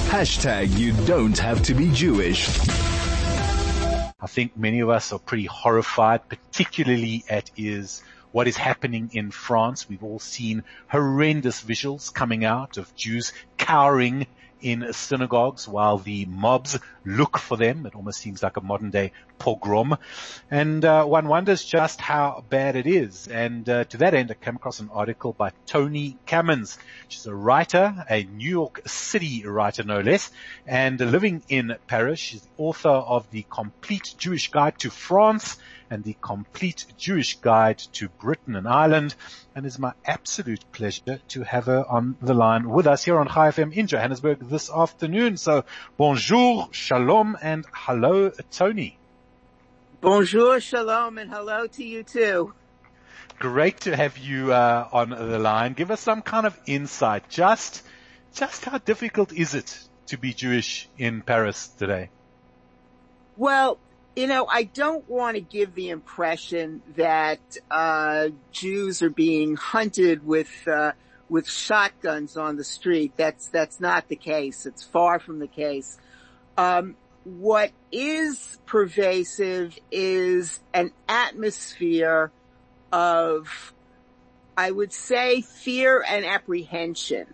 Hashtag you don't have to be Jewish. I think many of us are pretty horrified, particularly at what is happening in France. We've all seen horrendous visuals coming out of Jews cowering in synagogues while the mobs look for them. It almost seems like a modern day pogrom. And one wonders just how bad it is. And to that end, I came across an article by Toni Kamins. She's a writer, a New York City writer no less, and living in Paris. She's the author of The Complete Jewish Guide to France and The Complete Jewish Guide to Britain and Ireland. And it's my absolute pleasure to have her on the line with us here on Chai FM in Johannesburg this afternoon. So bonjour, shalom, and hello, Toni. Bonjour, shalom, and hello to you too. Great to have you on the line. Give us some kind of insight. Just how difficult is it to be Jewish in Paris today? Well, I don't want to give the impression that Jews are being hunted with shotguns on the street. That's not the case. It's far from the case. What is pervasive is an atmosphere of, I would say, fear and apprehension.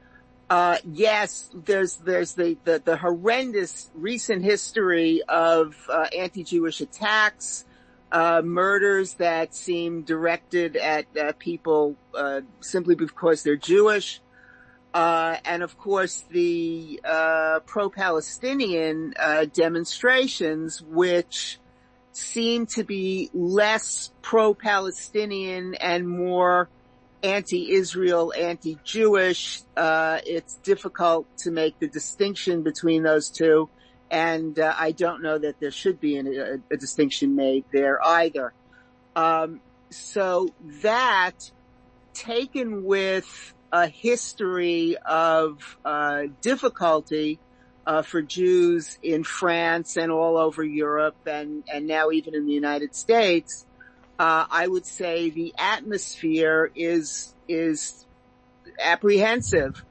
Yes, there's the horrendous recent history of anti-Jewish attacks, murders that seem directed at people simply because they're Jewish, and of course the pro-Palestinian demonstrations, which seem to be less pro-Palestinian and more anti-Israel, anti-Jewish. It's difficult to make the distinction between those two, and I don't know that there should be a distinction made there either. So that, taken with a history of difficulty for Jews in France and all over Europe and now even in the United States, I would say the atmosphere is apprehensive.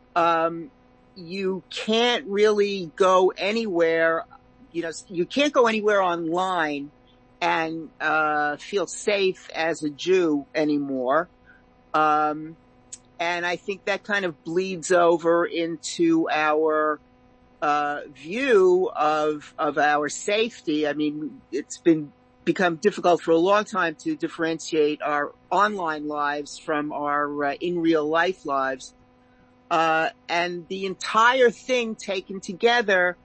You can't really go anywhere, you can't go anywhere online and feel safe as a Jew anymore. And I think that kind of bleeds over into our view of our safety. I mean, it's become difficult for a long time to differentiate our online lives from our in real life lives. And the entire thing taken together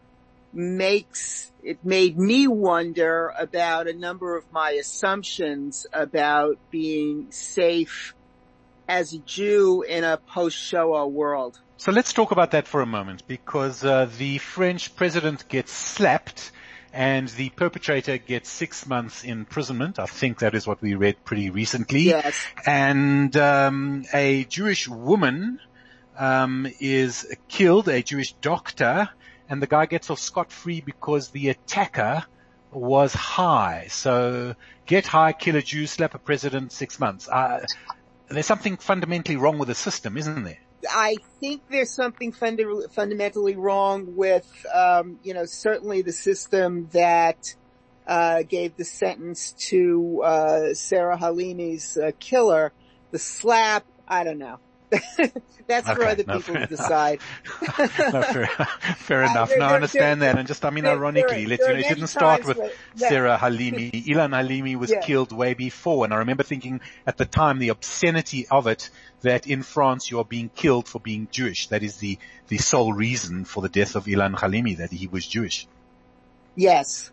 made me wonder about a number of my assumptions about being safe as a Jew in a post-Shoah world. So let's talk about that for a moment, because the French president gets slapped and the perpetrator gets 6 months imprisonment. I think that is what we read pretty recently. Yes. And a Jewish woman is killed, a Jewish doctor, and the guy gets off scot-free because the attacker was high. So get high, kill a Jew, slap a president, 6 months. There's something fundamentally wrong with the system, isn't there? I think there's something fundamentally wrong with, certainly the system that gave the sentence to Sarah Halimi's killer. The slap, I don't know. That's for other people to decide. No, fair enough. No, I understand that. And just, ironically, it didn't start with Sarah Halimi. Ilan Halimi was killed way before. And I remember thinking at the time the obscenity of it, that in France you are being killed for being Jewish. That is the sole reason for the death of Ilan Halimi, that he was Jewish. Yes.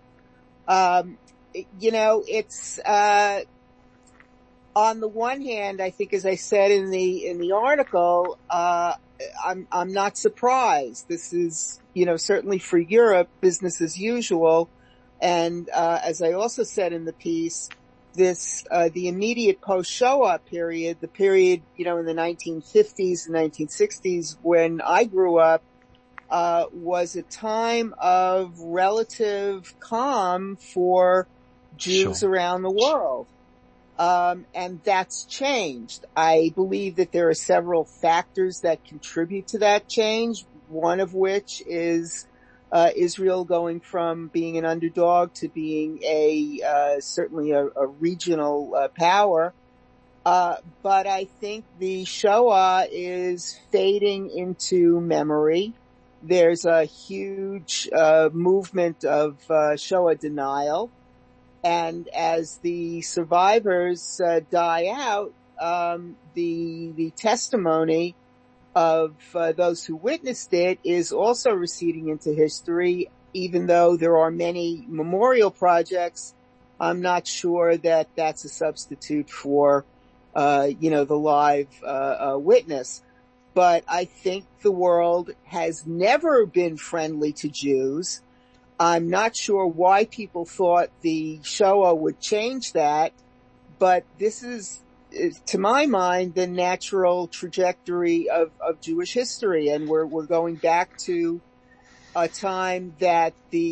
It's, on the one hand, I think, as I said in the article, I'm not surprised. This is, certainly for Europe, business as usual. And, as I also said in the piece, the immediate post-Shoah period, the period, in the 1950s and 1960s when I grew up, was a time of relative calm for Jews around the world. And that's changed. I believe that there are several factors that contribute to that change. one of which is Israel going from being an underdog to being certainly a regional power. But I think the Shoah is fading into memory. There's a huge movement of Shoah denial. And as the survivors die out, the testimony of those who witnessed it is also receding into history. Even though there are many memorial projects, I'm not sure that that's a substitute for the live witness. But I think the world has never been friendly to Jews. I'm not sure why people thought the Shoah would change that, but this is, to my mind, the natural trajectory of Jewish history, and we're going back to a time that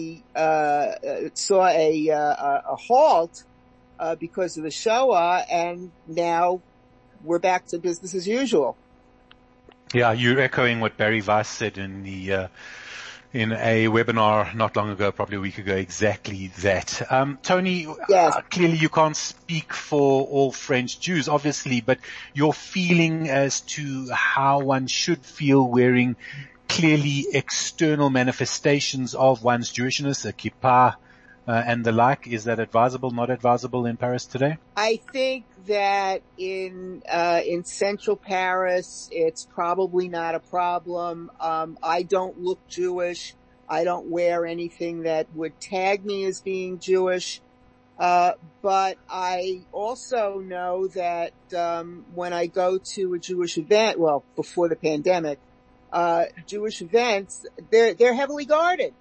saw a halt because of the Shoah, and now we're back to business as usual. Yeah, you're echoing what Barry Weiss said in a webinar not long ago, probably a week ago, exactly that. Tony, yes. Clearly you can't speak for all French Jews, obviously, but your feeling as to how one should feel wearing clearly external manifestations of one's Jewishness, a kippah, and the like, is that advisable, not advisable in Paris today? I think that in central Paris, it's probably not a problem. I don't look Jewish. I don't wear anything that would tag me as being Jewish. But I also know that, when I go to a Jewish event, well, before the pandemic, Jewish events, they're heavily guarded.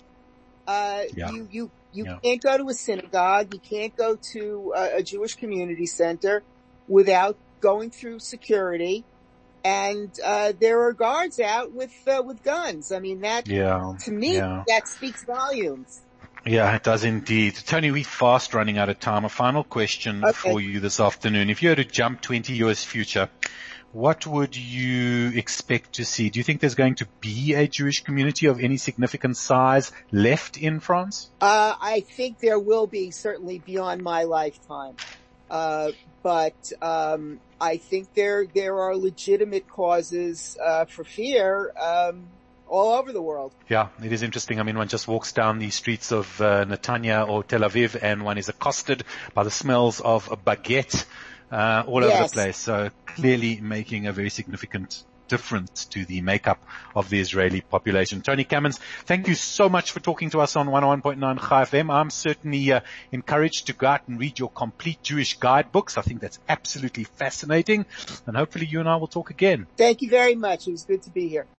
You can't go to a synagogue. You can't go to a Jewish community center without going through security. And there are guards out with guns. I mean, to me, that speaks volumes. Yeah, it does indeed. Tony, we're fast running out of time. A final question for you this afternoon. If you had to jump 20 years future, what would you expect to see? Do you think there's going to be a Jewish community of any significant size left in France? I think there will be, certainly beyond my lifetime. But I think there are legitimate causes for fear all over the world. Yeah, it is interesting. I mean, one just walks down the streets of Netanya or Tel Aviv and one is accosted by the smells of a baguette all over the place. So clearly making a very significant difference to the makeup of the Israeli population. Tony Kamens, thank you so much for talking to us on 101.9 Chai FM. I'm certainly encouraged to go out and read your complete Jewish guidebooks. I think that's absolutely fascinating. And hopefully you and I will talk again. Thank you very much. It was good to be here.